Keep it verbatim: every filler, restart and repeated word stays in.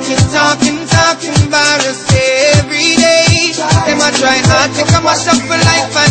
Talking, talking, talking virus every day. Them a try hard to come us up for life.